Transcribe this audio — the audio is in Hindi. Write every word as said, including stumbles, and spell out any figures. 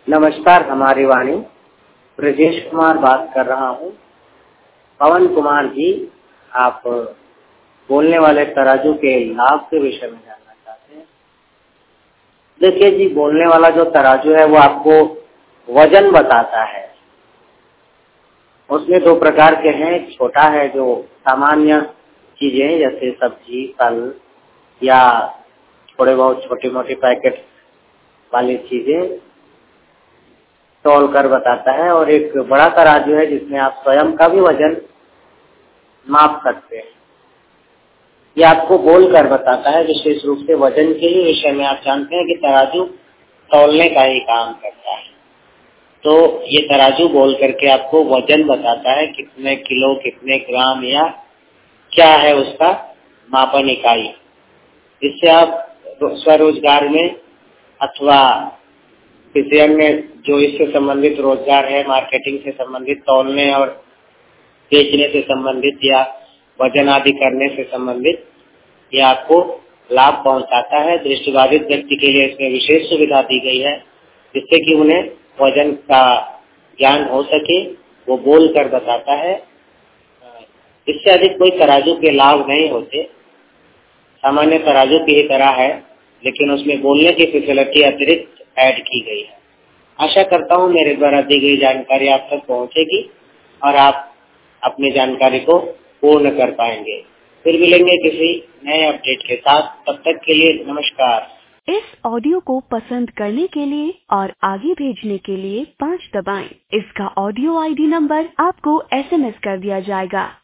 नमस्कार, हमारी वाणी ब्रजेश कुमार बात कर रहा हूँ। पवन कुमार जी, आप बोलने वाले तराजू के लाभ के विषय में जानना चाहते हैं। देखिए जी, बोलने वाला जो तराजू है वो आपको वजन बताता है। उसमें दो प्रकार के हैं। एक छोटा है जो सामान्य चीजें जैसे सब्जी, फल या थोड़े बहुत छोटी मोटी पैकेट वाली चीजें तौल कर बताता है, और एक बड़ा तराजू है जिसमें आप स्वयं का भी वजन माप सकते हैं। ये आपको बोल कर बताता है। विशेष रूप से वजन के ही विषय में आप जानते हैं कि तराजू तौलने का ही काम करता है, तो ये तराजू बोल करके आपको वजन बताता है, कितने किलो, कितने ग्राम या क्या है उसका मापन इकाई। इससे आप स्वरोजगार में अथवा किसी अन्य जो इससे संबंधित रोजगार है, मार्केटिंग से संबंधित, तौलने और बेचने से संबंधित या वजन आदि करने से संबंधित, ये आपको लाभ पहुंचाता है। दृष्टिबाधित व्यक्ति के लिए इसमें विशेष सुविधा दी गई है, जिससे कि उन्हें वजन का ज्ञान हो सके। वो बोल कर बताता है। इससे अधिक कोई तराजू के लाभ नहीं होते। सामान्य तराजू की ही तरह है, लेकिन उसमें बोलने की फैसिलिटी अतिरिक्त ऐड की गई है। आशा करता हूँ मेरे द्वारा दी गई जानकारी आप तक पहुँचेगी और आप अपनी जानकारी को पूर्ण कर पाएंगे। फिर मिलेंगे किसी नए अपडेट के साथ। तब तक के लिए नमस्कार। इस ऑडियो को पसंद करने के लिए और आगे भेजने के लिए पाँच दबाएं। इसका ऑडियो आईडी नंबर आपको एसएमएस कर दिया जाएगा।